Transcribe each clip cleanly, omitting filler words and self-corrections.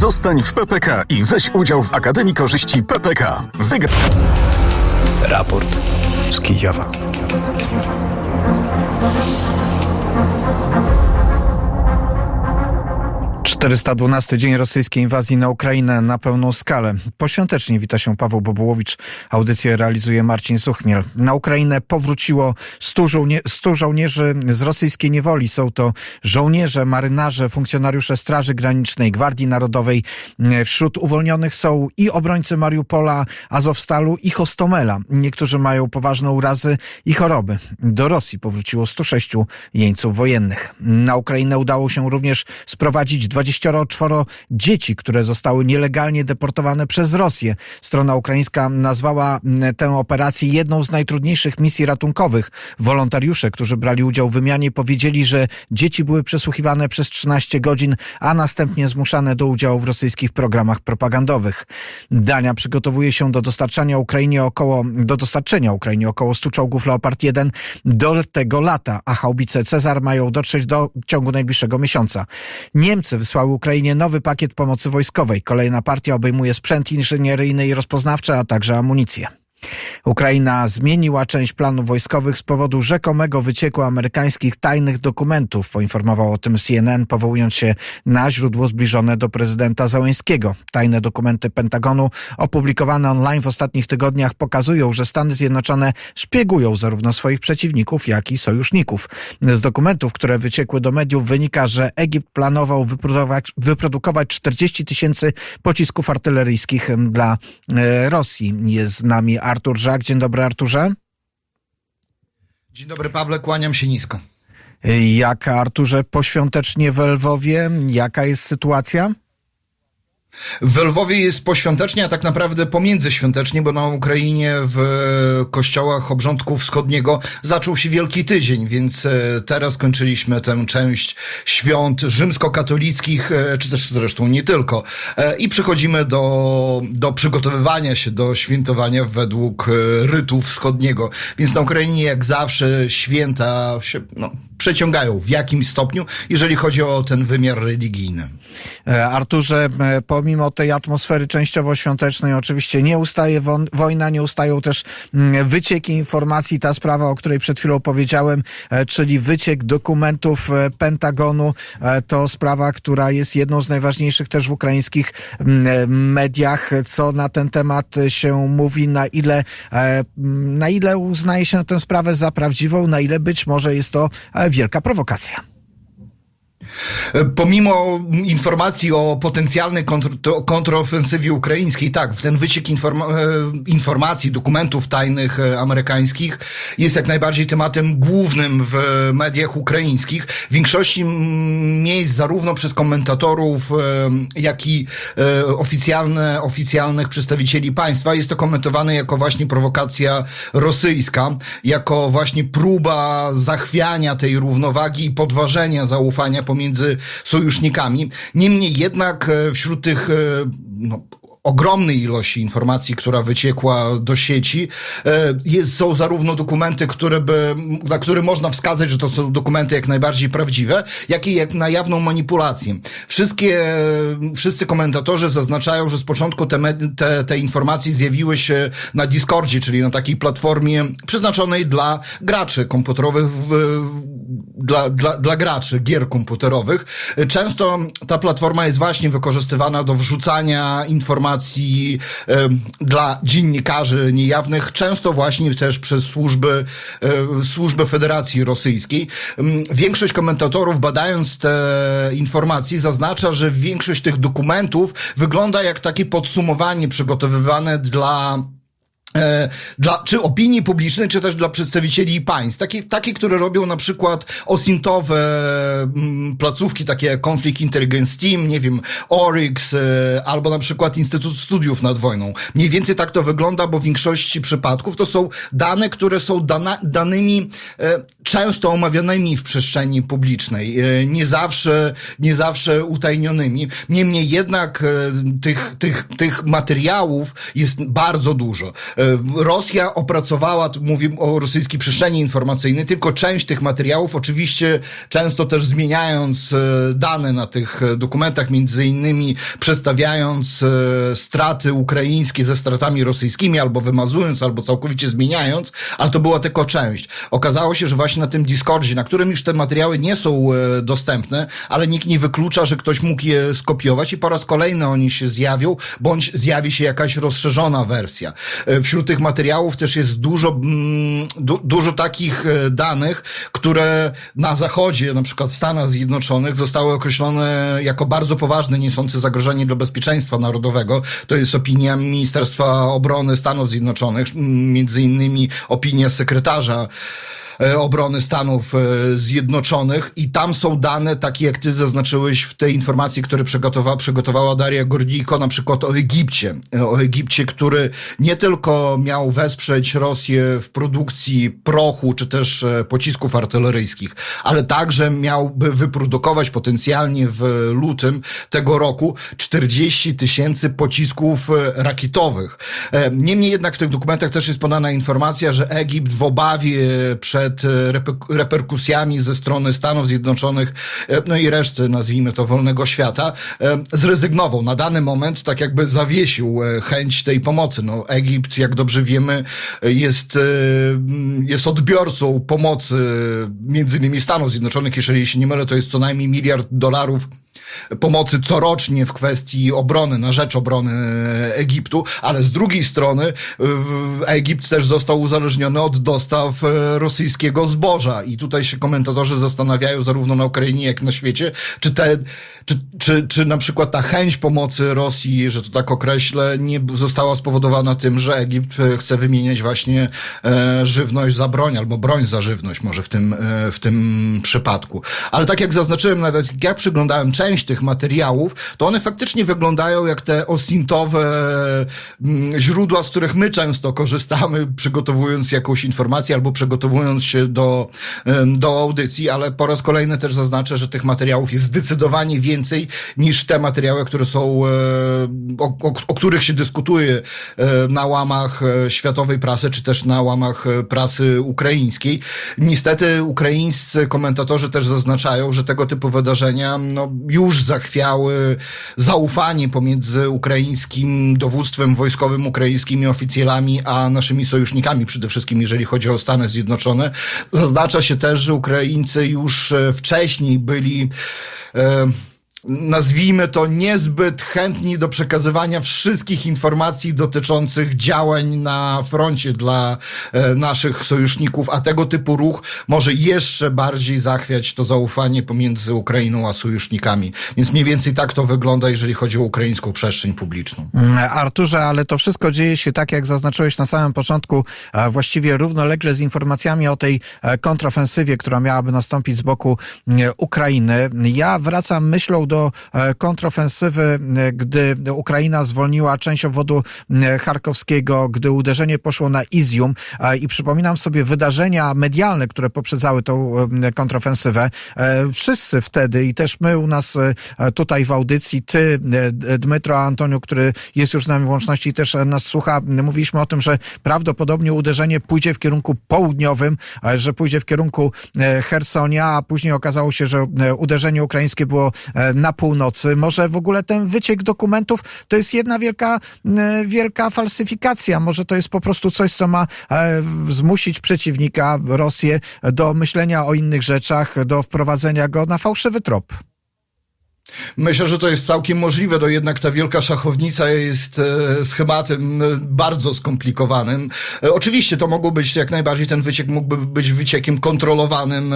Zostań w PPK i weź udział w Akademii Korzyści PPK. Raport z Kijowa. 412 dzień rosyjskiej inwazji na Ukrainę na pełną skalę. Poświątecznie wita się Paweł Bobułowicz. Audycję realizuje Marcin Suchmiel. Na Ukrainę powróciło 100 żołnierzy z rosyjskiej niewoli. Są to żołnierze, marynarze, funkcjonariusze Straży Granicznej, Gwardii Narodowej. Wśród uwolnionych są i obrońcy Mariupola, Azowstalu i Hostomela. Niektórzy mają poważne urazy i choroby. Do Rosji powróciło 106 jeńców wojennych. Na Ukrainę udało się również sprowadzić 24 dzieci, które zostały nielegalnie deportowane przez Rosję. Strona ukraińska nazwała tę operację jedną z najtrudniejszych misji ratunkowych. Wolontariusze, którzy brali udział w wymianie, powiedzieli, że dzieci były przesłuchiwane przez 13 godzin, a następnie zmuszane do udziału w rosyjskich programach propagandowych. Dania przygotowuje się do dostarczenia Ukrainie około 100 czołgów Leopard 1 do tego lata, a haubice Cezar mają dotrzeć w ciągu najbliższego miesiąca. Niemcy wysłały Ukrainie nowy pakiet pomocy wojskowej. Kolejna partia obejmuje sprzęt inżynieryjny i rozpoznawczy, a także amunicję. Ukraina zmieniła część planów wojskowych z powodu rzekomego wycieku amerykańskich tajnych dokumentów. Poinformował o tym CNN, powołując się na źródło zbliżone do prezydenta Zełenskiego. Tajne dokumenty Pentagonu opublikowane online w ostatnich tygodniach pokazują, że Stany Zjednoczone szpiegują zarówno swoich przeciwników, jak i sojuszników. Z dokumentów, które wyciekły do mediów, wynika, że Egipt planował wyprodukować 40 000 pocisków artyleryjskich dla Rosji. Jest z nami Artur Żak. Dzień dobry, Arturze. Dzień dobry, Pawle, kłaniam się nisko. Jak, Arturze, poświątecznie w Lwowie? Jaka jest sytuacja? W Lwowie jest poświątecznie, a tak naprawdę pomiędzyświątecznie, bo na Ukrainie w kościołach obrządku wschodniego zaczął się Wielki Tydzień, więc teraz kończyliśmy tę część świąt rzymskokatolickich, czy też zresztą nie tylko. I przechodzimy do przygotowywania się do świętowania według rytu wschodniego. Więc na Ukrainie jak zawsze święta się przeciągają w jakimś stopniu, jeżeli chodzi o ten wymiar religijny. Arturze, pomimo tej atmosfery częściowo świątecznej, oczywiście nie ustaje wojna, nie ustają też wycieki informacji. Ta sprawa, o której przed chwilą powiedziałem, czyli wyciek dokumentów Pentagonu, to sprawa, która jest jedną z najważniejszych też w ukraińskich mediach. Co na ten temat się mówi, na ile uznaje się tę sprawę za prawdziwą, na ile być może jest to wielka prowokacja? Pomimo informacji o potencjalnej kontrofensywie ukraińskiej, tak, ten wyciek informacji, dokumentów tajnych amerykańskich jest jak najbardziej tematem głównym w mediach ukraińskich. W większości miejsc, zarówno przez komentatorów, jak i oficjalnych przedstawicieli państwa, jest to komentowane jako właśnie prowokacja rosyjska, jako właśnie próba zachwiania tej równowagi i podważenia zaufania pomiędzy sojusznikami. Niemniej jednak wśród tych ogromnej ilości informacji, która wyciekła do sieci, są zarówno dokumenty, za które można wskazać, że to są dokumenty jak najbardziej prawdziwe, jak i na jawną manipulację. Wszyscy komentatorzy zaznaczają, że z początku te informacje zjawiły się na Discordzie, czyli na takiej platformie przeznaczonej dla graczy komputerowych, dla graczy gier komputerowych. Często ta platforma jest właśnie wykorzystywana do wrzucania informacji dla dziennikarzy niejawnych, często właśnie też przez służby Federacji Rosyjskiej. Większość komentatorów, badając te informacje, zaznacza, że większość tych dokumentów wygląda jak takie podsumowanie przygotowywane dla czy opinii publicznej, czy też dla przedstawicieli państw. Takie, które robią na przykład osintowe placówki, takie jak Conflict Intelligence Team, nie wiem, Oryx, albo na przykład Instytut Studiów nad Wojną. Mniej więcej tak to wygląda, bo w większości przypadków to są dane, które są danymi często omawianymi w przestrzeni publicznej, nie zawsze utajnionymi. Niemniej jednak tych materiałów jest bardzo dużo. Rosja opracowała, tu mówimy o rosyjskiej przestrzeni informacyjnej, tylko część tych materiałów, oczywiście często też zmieniając dane na tych dokumentach, między innymi przestawiając straty ukraińskie ze stratami rosyjskimi, albo wymazując, albo całkowicie zmieniając, ale to była tylko część. Okazało się, że właśnie na tym Discordzie, na którym już te materiały nie są dostępne, ale nikt nie wyklucza, że ktoś mógł je skopiować i po raz kolejny oni się zjawią, bądź zjawi się jakaś rozszerzona wersja. Wśród tych materiałów też jest dużo takich danych, które na Zachodzie, na przykład w Stanach Zjednoczonych, zostały określone jako bardzo poważne, niosące zagrożenie dla bezpieczeństwa narodowego. To jest opinia Ministerstwa Obrony Stanów Zjednoczonych, między innymi opinia sekretarza obrony Stanów Zjednoczonych i tam są dane takie, jak ty zaznaczyłeś w tej informacji, które przygotowała Daria Gordijko, na przykład o Egipcie, który nie tylko miał wesprzeć Rosję w produkcji prochu, czy też pocisków artyleryjskich, ale także miałby wyprodukować potencjalnie w lutym tego roku 40 000 pocisków rakietowych. Niemniej jednak w tych dokumentach też jest podana informacja, że Egipt w obawie przed reperkusjami ze strony Stanów Zjednoczonych, no i reszty, nazwijmy to, wolnego świata, zrezygnował. Na dany moment tak jakby zawiesił chęć tej pomocy. No, Egipt, jak dobrze wiemy, jest odbiorcą pomocy między innymi Stanów Zjednoczonych. Jeżeli się nie mylę, to jest co najmniej $1 miliard pomocy corocznie w kwestii obrony, na rzecz obrony Egiptu, ale z drugiej strony Egipt też został uzależniony od dostaw rosyjskiego zboża i tutaj się komentatorzy zastanawiają zarówno na Ukrainie, jak i na świecie, czy na przykład ta chęć pomocy Rosji, że to tak określę, nie została spowodowana tym, że Egipt chce wymieniać właśnie żywność za broń, albo broń za żywność może w tym przypadku. Ale tak jak zaznaczyłem, nawet jak przyglądałem część tych materiałów, to one faktycznie wyglądają jak te osintowe źródła, z których my często korzystamy, przygotowując jakąś informację albo przygotowując się do audycji, ale po raz kolejny też zaznaczę, że tych materiałów jest zdecydowanie więcej niż te materiały, które są, o których się dyskutuje na łamach światowej prasy, czy też na łamach prasy ukraińskiej. Niestety ukraińscy komentatorzy też zaznaczają, że tego typu wydarzenia już zachwiały zaufanie pomiędzy ukraińskim dowództwem wojskowym, ukraińskimi oficjalami, a naszymi sojusznikami, przede wszystkim jeżeli chodzi o Stany Zjednoczone. Zaznacza się też, że Ukraińcy już wcześniej byli nazwijmy to, niezbyt chętni do przekazywania wszystkich informacji dotyczących działań na froncie dla naszych sojuszników, a tego typu ruch może jeszcze bardziej zachwiać to zaufanie pomiędzy Ukrainą a sojusznikami. Więc mniej więcej tak to wygląda, jeżeli chodzi o ukraińską przestrzeń publiczną. Arturze, ale to wszystko dzieje się tak, jak zaznaczyłeś na samym początku, właściwie równolegle z informacjami o tej kontrofensywie, która miałaby nastąpić z boku Ukrainy. Ja wracam myślą do kontrofensywy, gdy Ukraina zwolniła część obwodu charkowskiego, gdy uderzenie poszło na Izium i przypominam sobie wydarzenia medialne, które poprzedzały tą kontrofensywę. Wszyscy wtedy i też my u nas tutaj w audycji, ty, Dmytro, Antoniu, który jest już z nami w łączności i też nas słucha, mówiliśmy o tym, że prawdopodobnie uderzenie pójdzie w kierunku południowym, że pójdzie w kierunku Chersonia, a później okazało się, że uderzenie ukraińskie było na północy. Może w ogóle ten wyciek dokumentów to jest jedna wielka falsyfikacja. Może to jest po prostu coś, co ma zmusić przeciwnika, Rosję, do myślenia o innych rzeczach, do wprowadzenia go na fałszywy trop. Myślę, że to jest całkiem możliwe, no jednak ta wielka szachownica jest schematem bardzo skomplikowanym. Oczywiście to mogło być, jak najbardziej ten wyciek mógłby być wyciekiem kontrolowanym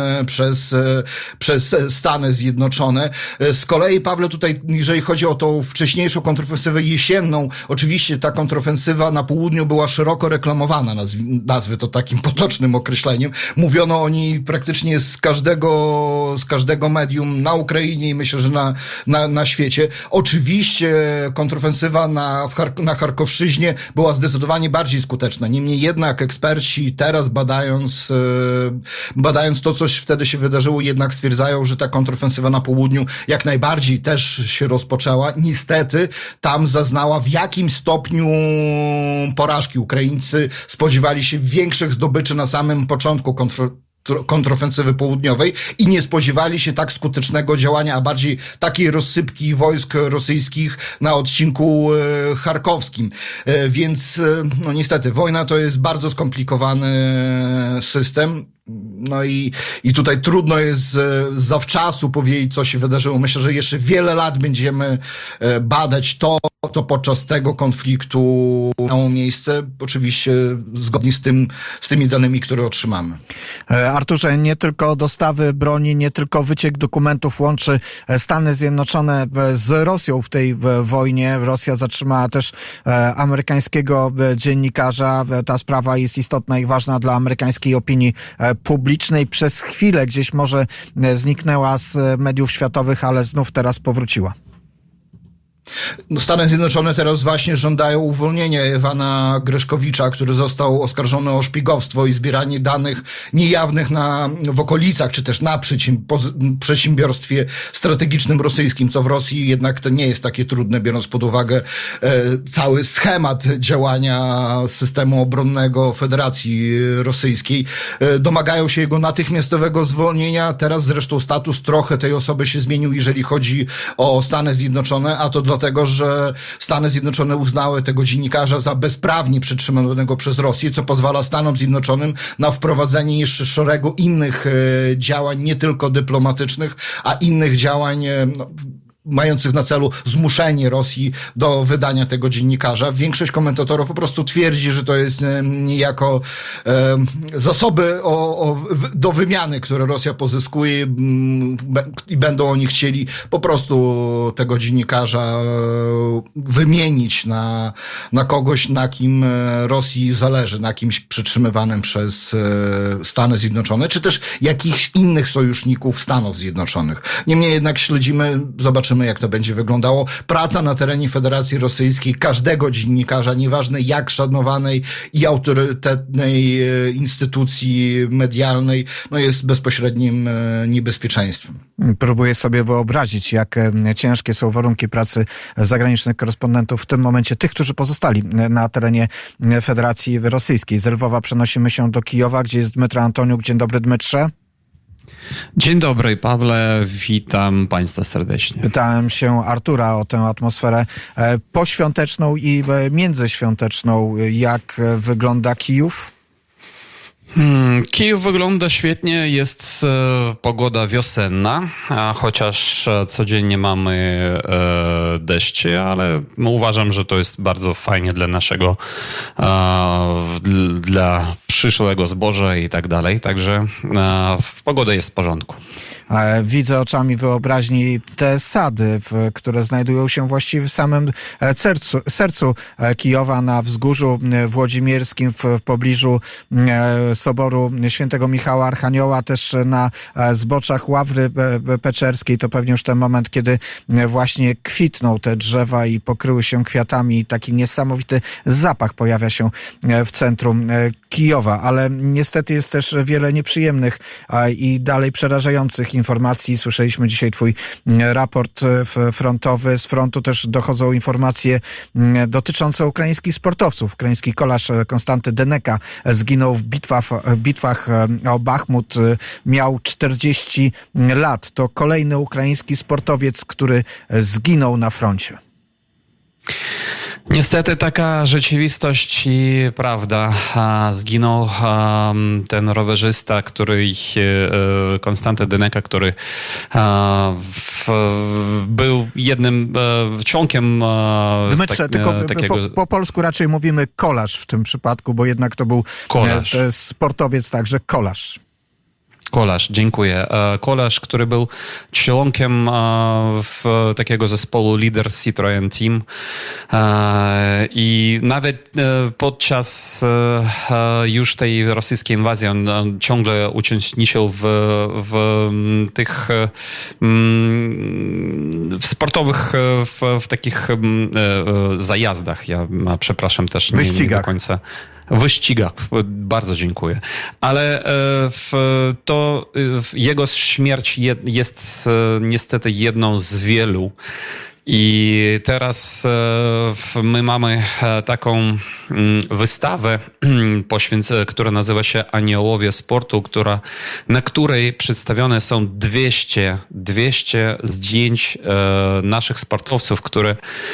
przez Stany Zjednoczone. Z kolei, Pawle, tutaj, jeżeli chodzi o tą wcześniejszą kontrofensywę jesienną, oczywiście ta kontrofensywa na południu była szeroko reklamowana, nazwę to takim potocznym określeniem. Mówiono o niej praktycznie z każdego medium na Ukrainie i myślę, że na na świecie. Oczywiście kontrofensywa na Charkowszczyźnie była zdecydowanie bardziej skuteczna. Niemniej jednak eksperci teraz badając to, co wtedy się wydarzyło, jednak stwierdzają, że ta kontrofensywa na południu jak najbardziej też się rozpoczęła. Niestety tam zaznała w jakim stopniu porażki. Ukraińcy spodziewali się większych zdobyczy na samym początku kontrofensywy południowej i nie spodziewali się tak skutecznego działania, a bardziej takiej rozsypki wojsk rosyjskich na odcinku charkowskim. Więc no niestety wojna to jest bardzo skomplikowany system. No i tutaj trudno jest zawczasu powiedzieć, co się wydarzyło. Myślę, że jeszcze wiele lat będziemy badać to, co podczas tego konfliktu miało miejsce. Oczywiście zgodnie z tymi danymi, które otrzymamy. Arturze, nie tylko dostawy broni, nie tylko wyciek dokumentów łączy Stany Zjednoczone z Rosją w tej wojnie. Rosja zatrzymała też amerykańskiego dziennikarza. Ta sprawa jest istotna i ważna dla amerykańskiej opinii publicznej. Przez chwilę gdzieś może zniknęła z mediów światowych, ale znów teraz powróciła. No, Stany Zjednoczone teraz właśnie żądają uwolnienia Ewana Greszkowicza, który został oskarżony o szpiegostwo i zbieranie danych niejawnych w okolicach, czy też na przedsiębiorstwie strategicznym rosyjskim, co w Rosji jednak to nie jest takie trudne, biorąc pod uwagę cały schemat działania systemu obronnego Federacji Rosyjskiej. Domagają się jego natychmiastowego zwolnienia. Teraz zresztą status trochę tej osoby się zmienił, jeżeli chodzi o Stany Zjednoczone, a to dlatego, że Stany Zjednoczone uznały tego dziennikarza za bezprawnie przetrzymanego przez Rosję, co pozwala Stanom Zjednoczonym na wprowadzenie jeszcze szeregu innych działań, nie tylko dyplomatycznych, a innych działań mających na celu zmuszenie Rosji do wydania tego dziennikarza. Większość komentatorów po prostu twierdzi, że to jest niejako zasoby do wymiany, które Rosja pozyskuje i będą oni chcieli po prostu tego dziennikarza wymienić na kogoś, na kim Rosji zależy, na kimś przytrzymywanym przez Stany Zjednoczone, czy też jakichś innych sojuszników Stanów Zjednoczonych. Niemniej jednak śledzimy, zobaczymy, jak to będzie wyglądało. Praca na terenie Federacji Rosyjskiej każdego dziennikarza, nieważne jak szanowanej i autorytetnej instytucji medialnej, no jest bezpośrednim niebezpieczeństwem. Próbuję sobie wyobrazić, jak ciężkie są warunki pracy zagranicznych korespondentów w tym momencie, tych, którzy pozostali na terenie Federacji Rosyjskiej. Z Lwowa przenosimy się do Kijowa, gdzie jest Dmytro Antoniuk. Dzień dobry, Dmytrze. Dzień dobry, Pawle, witam Państwa serdecznie. Pytałem się Artura o tę atmosferę poświąteczną i międzyświąteczną. Jak wygląda Kijów? Kijów wygląda świetnie, jest pogoda wiosenna, chociaż codziennie mamy deszcze, ale uważam, że to jest bardzo fajnie dla naszego, dla przyszłego zboża i tak dalej, także pogoda jest w porządku. Widzę oczami wyobraźni te sady, które znajdują się właściwie w samym sercu Kijowa, na wzgórzu włodzimierskim, w pobliżu Soboru Świętego Michała Archanioła, też na zboczach Ławry Peczerskiej. To pewnie już ten moment, kiedy właśnie kwitną te drzewa i pokryły się kwiatami i taki niesamowity zapach pojawia się w centrum Kijowa, ale niestety jest też wiele nieprzyjemnych i dalej przerażających informacji. Słyszeliśmy dzisiaj twój raport frontowy. Z frontu też dochodzą informacje dotyczące ukraińskich sportowców. Ukraiński kolarz Konstanty Deneka zginął w bitwach o Bachmut. Miał 40 lat. To kolejny ukraiński sportowiec, który zginął na froncie. Niestety taka rzeczywistość i prawda. Zginął ten rowerzysta, Konstanty Deneka, który był jednym członkiem Dmytrze, tylko po polsku raczej mówimy kolarz w tym przypadku, bo jednak to był sportowiec, także kolarz. Kolarz, dziękuję. Kolarz, który był członkiem takiego zespołu Leader Citroën Team i nawet podczas już tej rosyjskiej inwazji on ciągle uczestniczył w tych w sportowych, w takich zajazdach. Ja przepraszam też nie do końca. Wyścigach, bardzo dziękuję. Ale jego śmierć jest niestety jedną z wielu. I teraz my mamy taką wystawę, która nazywa się Aniołowie Sportu, na której przedstawione są 200 zdjęć naszych sportowców, które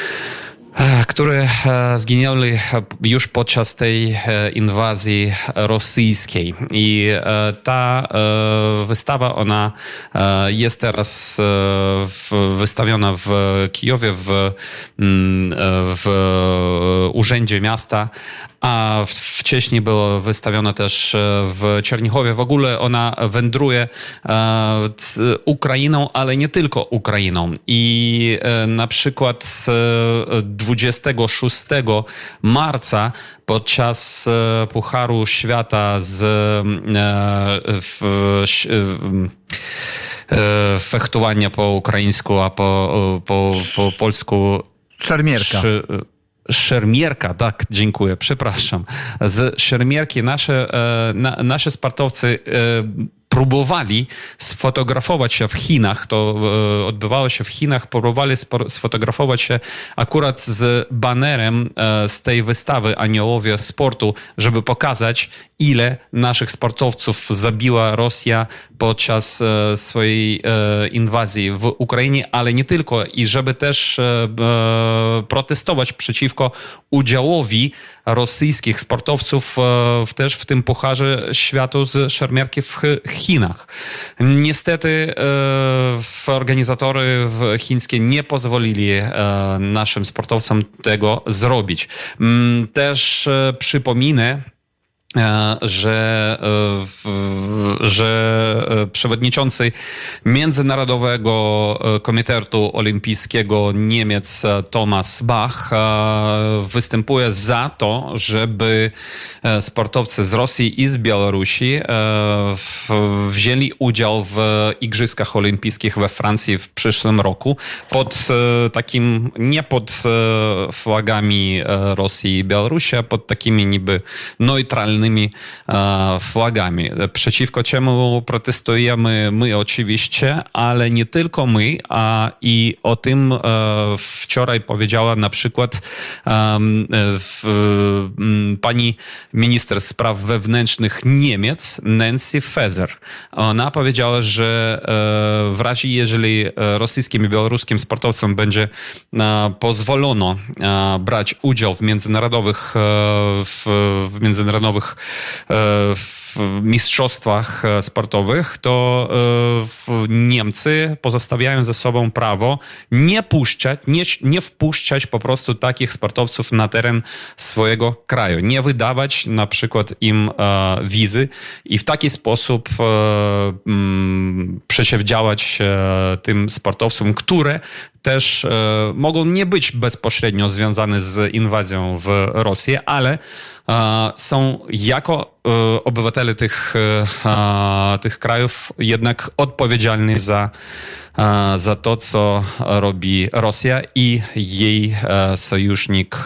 zginęli już podczas tej inwazji rosyjskiej. I ta wystawa, ona jest teraz wystawiona w Kijowie, w Urzędzie Miasta, a wcześniej była wystawiona też w Czernichowie. W ogóle ona wędruje Ukrainą, ale nie tylko Ukrainą. I na przykład 26 marca podczas Pucharu Świata fechtowania po ukraińsku, a po polsku szermierka. Szermierka, tak, dziękuję, przepraszam. Z szermierki nasze sportowcy próbowali sfotografować się w Chinach, to odbywało się w Chinach, próbowali sfotografować się akurat z banerem z tej wystawy Aniołowie Sportu, żeby pokazać, ile naszych sportowców zabiła Rosja podczas swojej inwazji w Ukrainie, ale nie tylko, i żeby też protestować przeciwko udziałowi rosyjskich sportowców też w tym Pucharze Świata z szermierki w Chinach. Niestety organizatory chińskie nie pozwolili naszym sportowcom tego zrobić. Też przypominę, że przewodniczący Międzynarodowego Komitetu Olimpijskiego Niemiec Thomas Bach występuje za to, żeby sportowcy z Rosji i z Białorusi wzięli udział w Igrzyskach Olimpijskich we Francji w przyszłym roku nie pod flagami Rosji i Białorusi, a pod takimi niby neutralnymi flagami. Przeciwko czemu protestujemy my oczywiście, ale nie tylko my, i o tym wczoraj powiedziała na przykład pani minister spraw wewnętrznych Niemiec, Nancy Faeser. Ona powiedziała, że w razie, jeżeli rosyjskim i białoruskim sportowcom będzie pozwolono brać udział w międzynarodowych w mistrzostwach sportowych, to Niemcy pozostawiają za sobą prawo nie wpuszczać po prostu takich sportowców na teren swojego kraju, nie wydawać na przykład im wizy i w taki sposób przeciwdziałać tym sportowcom, które też mogą nie być bezpośrednio związane z inwazją w Rosję, ale są jako obywatele tych krajów jednak odpowiedzialni za to, co robi Rosja i jej sojusznik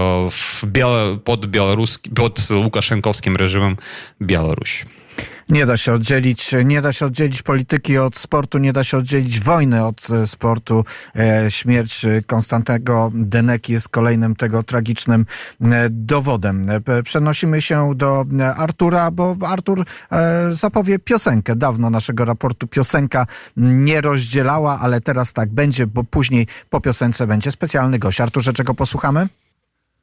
pod łukaszenkowskim reżimem Białoruś. Nie da się oddzielić polityki od sportu, nie da się oddzielić wojny od sportu. Śmierć Konstantego Deneki jest kolejnym tego tragicznym dowodem. Przenosimy się do Artura, bo Artur zapowie piosenkę. Dawno naszego raportu piosenka nie rozdzielała, ale teraz tak będzie, bo później po piosence będzie specjalny gość. Arturze, czego posłuchamy?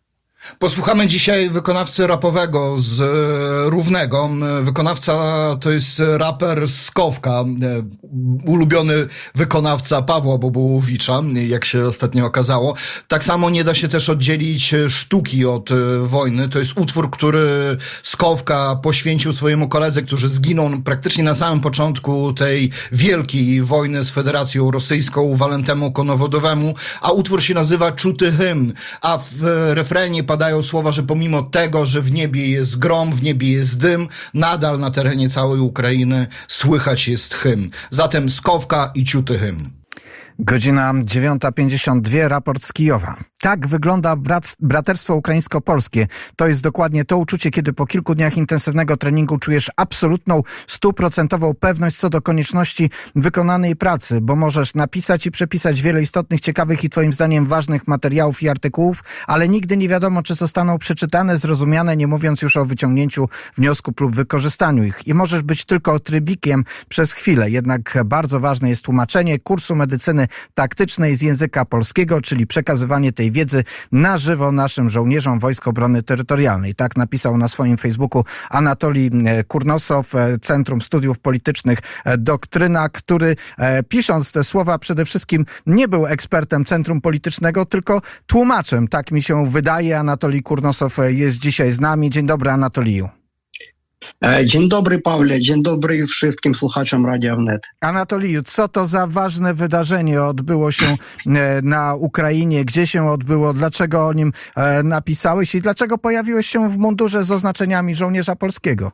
Posłuchamy dzisiaj wykonawcy rapowego z Równego. Wykonawca to jest raper Skowka, ulubiony wykonawca Pawła Bobołowicza, jak się ostatnio okazało. Tak samo nie da się też oddzielić sztuki od wojny. To jest utwór, który Skowka poświęcił swojemu koledze, który zginął praktycznie na samym początku tej wielkiej wojny z Federacją Rosyjską, Walentemu Konowodowemu, a utwór się nazywa Czuty hymn, a w refrenie padają słowa, że pomimo tego, że w niebie jest grom, w niebie jest dym, nadal na terenie całej Ukrainy słychać jest hymn. Zatem Skowka i Ciuty hymn. Godzina 9:52, raport z Kijowa. Tak wygląda braterstwo ukraińsko-polskie. To jest dokładnie to uczucie, kiedy po kilku dniach intensywnego treningu czujesz absolutną, 100% pewność co do konieczności wykonanej pracy, bo możesz napisać i przepisać wiele istotnych, ciekawych i twoim zdaniem ważnych materiałów i artykułów, ale nigdy nie wiadomo, czy zostaną przeczytane, zrozumiane, nie mówiąc już o wyciągnięciu wniosków lub wykorzystaniu ich. I możesz być tylko trybikiem przez chwilę. Jednak bardzo ważne jest tłumaczenie kursu medycyny taktycznej z języka polskiego, czyli przekazywanie tej wiedzy na żywo naszym żołnierzom Wojsk Obrony Terytorialnej. Tak napisał na swoim Facebooku Anatolij Kurnosow, Centrum Studiów Politycznych Doktryna, który pisząc te słowa przede wszystkim nie był ekspertem Centrum Politycznego, tylko tłumaczem. Tak mi się wydaje. Anatolij Kurnosow jest dzisiaj z nami. Dzień dobry, Anatoliju. Dzień dobry, Pawle. Dzień dobry wszystkim słuchaczom Radia Wnet. Anatoliju, co to za ważne wydarzenie odbyło się na Ukrainie? Gdzie się odbyło? Dlaczego o nim napisałeś i dlaczego pojawiłeś się w mundurze z oznaczeniami żołnierza polskiego?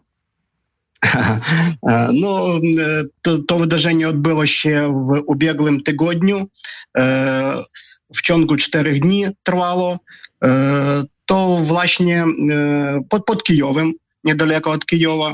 No, to wydarzenie odbyło się w ubiegłym tygodniu. W ciągu 4 dni trwało. To właśnie pod Kijowem, niedaleko od Kijowa.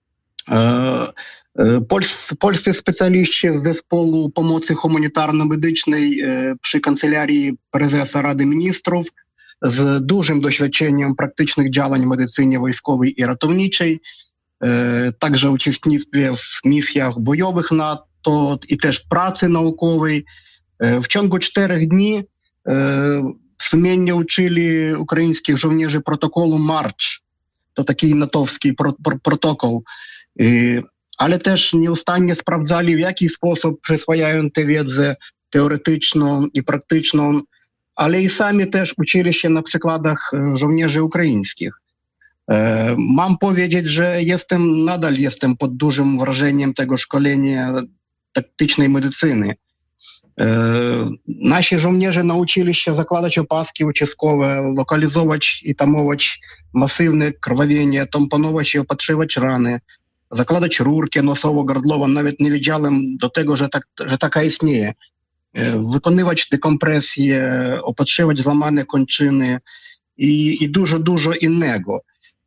Polscy specjaliści z Zespołu Pomocy Humanitarno-Medycznej przy Kancelarii Prezesa Rady Ministrów z dużym doświadczeniem praktycznych działań w medycynie wojskowej i ratowniczej, także uczestnictwie w misjach bojowych NATO i też pracy naukowej. W ciągu 4 dni sumiennie uczyli ukraińskich żołnierzy protokolu March. To taki natowski protokół. Ale też nieustannie sprawdzali, w jaki sposób przyswajają tę wiedzę teoretyczną i praktyczną, ale i sami też uczyli się na przykładach żołnierzy ukraińskich. Mam powiedzieć, że nadal jestem pod dużym wrażeniem tego szkolenia taktycznej medycyny. Nasi żołnierze nauczyli się zakładać opaski uciskowe, lokalizować i tamować masywne krwawienie, tamponować i opatrzywać rany, zakładać rurki nosowo-gardłowe, nawet nie wiedziałem do tego, że taka istnieje. Wykonywać dekompresję, opatrzywać złamane kończyny i dużo innego.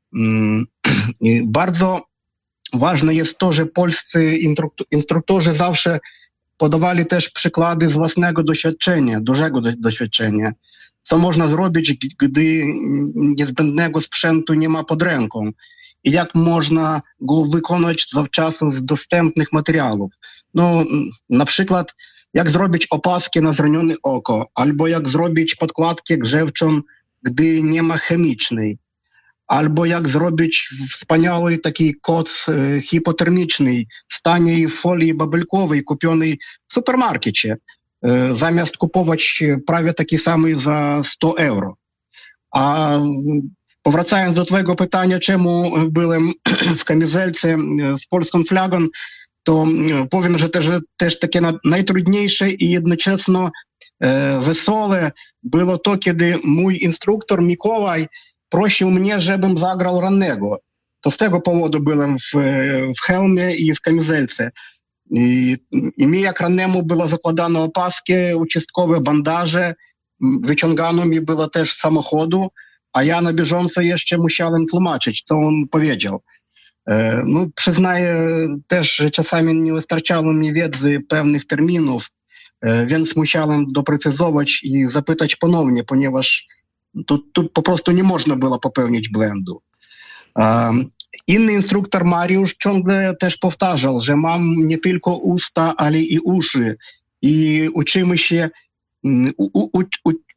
Bardzo ważne jest to, że polscy instruktorzy zawsze podawali też przykłady z własnego doświadczenia, dużego doświadczenia. Co można zrobić, gdy niezbędnego sprzętu nie ma pod ręką i jak można go wykonać zawczasu z dostępnych materiałów. No, na przykład jak zrobić opaski na zranione oko, albo jak zrobić podkładkę grzewczą, gdy nie ma chemicznej, albo jak zrobić wspaniały taki koc hipotermiczny z taniej folii babelkowej kupionej w supermarkecie, zamiast kupować prawie taki samý za 100 euro. A powracając do twojego pytania, czemu byłem w kamizelce z polską flagą, to powiem, że też takie najtrudniejsze i jednocześnie wesołe było to, kiedy mój instruktor Mikołaj prosił mnie, żebym zagrał rannego. To z tego powodu byłem w hełmie i w kamizelce. I mi jak rannemu było zakładano opaski uciskowe, bandaże, wyciągano mi było też z samochodu, a ja na bieżąco jeszcze musiałem tłumaczyć, co on powiedział. No, przyznaję też, że czasami nie wystarczało mi wiedzy pewnych terminów, więc musiałem doprecyzować i zapytać ponownie, ponieważ tu po prostu nie można było popełnić błędu. Inny instruktor Mariusz ciągle też powtarzał, że mam nie tylko usta, ale i uszy i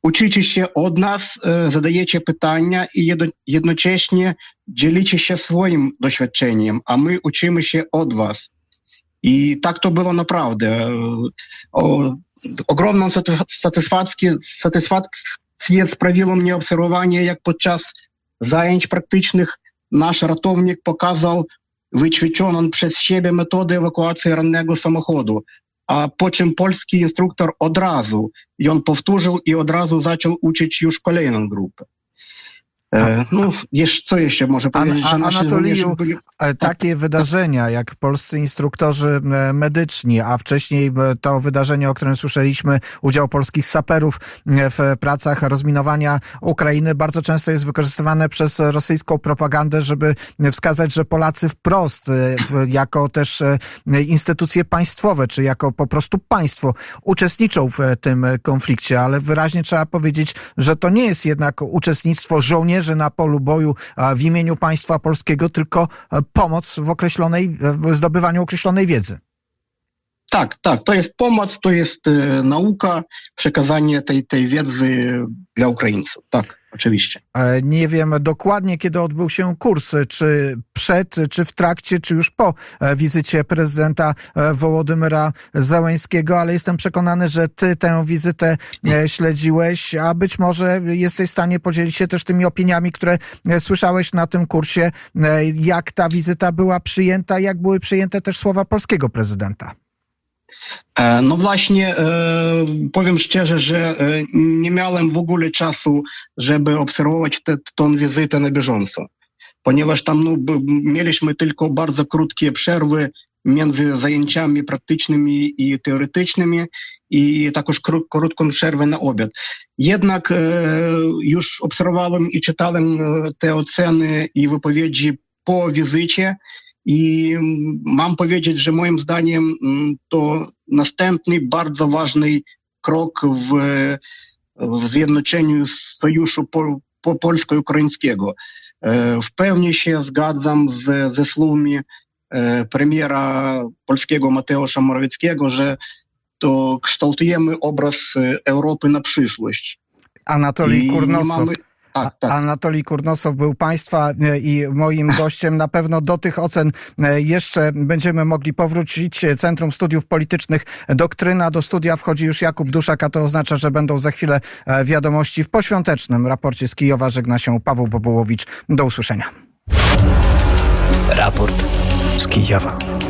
uczycie się od nas, zadajecie pytania i jednocześnie dzielicie się swoim doświadczeniem, a my uczymy się od was. I tak to było naprawdę. Ogromną satysfakcję sprawiło mnie obserwowanie, jak podczas zajęć praktycznych nasz ratownik pokazał wyćwiczoną przez siebie metodę ewakuacji rannego samochodu. A po czym polski instruktor od razu ją powtórzył i od razu zaczął uczyć już kolejną grupę. Co jeszcze może powiedzieć? Anatoliju, takie wydarzenia jak polscy instruktorzy medyczni, a wcześniej to wydarzenie, o którym słyszeliśmy, udział polskich saperów w pracach rozminowania Ukrainy, bardzo często jest wykorzystywane przez rosyjską propagandę, żeby wskazać, że Polacy wprost, jako też instytucje państwowe, czy jako po prostu państwo, uczestniczą w tym konflikcie, ale wyraźnie trzeba powiedzieć, że to nie jest jednak uczestnictwo żołnierzy na polu boju w imieniu państwa polskiego, tylko pomoc w zdobywaniu określonej wiedzy. Tak, to jest pomoc, to jest nauka, przekazanie tej wiedzy dla Ukraińców. Tak, oczywiście. Nie wiem dokładnie, kiedy odbył się kurs, czy przed, czy w trakcie, czy już po wizycie prezydenta Wołodymyra Zełenskiego, ale jestem przekonany, że ty tę wizytę śledziłeś, a być może jesteś w stanie podzielić się też tymi opiniami, które słyszałeś na tym kursie, jak ta wizyta była przyjęta, jak były przyjęte też słowa polskiego prezydenta. No właśnie, powiem szczerze, że nie miałem w ogóle czasu, żeby obserwować tę wizytę na bieżąco, ponieważ tam mieliśmy tylko bardzo krótkie przerwy między zajęciami praktycznymi i teoretycznymi i також krótką przerwę na obiad. Jednak już obserwowałem i czytałem te oceny i wypowiedzi po wizycie. I mam powiedzieć, że moim zdaniem to następny bardzo ważny krok w zjednoczeniu sojuszu polsko-ukraińskiego. W pełni się zgadzam ze słowami premiera polskiego Mateusza Morawieckiego, że to kształtujemy obraz Europy na przyszłość. Anatolij Kurnosow. Tak. Anatolij Kurnosow był państwa i moim gościem. Na pewno do tych ocen jeszcze będziemy mogli powrócić. Centrum Studiów Politycznych Doktryna. Do studia wchodzi już Jakub Duszak, a to oznacza, że będą za chwilę wiadomości w poświątecznym raporcie z Kijowa. Żegna się Paweł Bobołowicz. Do usłyszenia. Raport z Kijowa.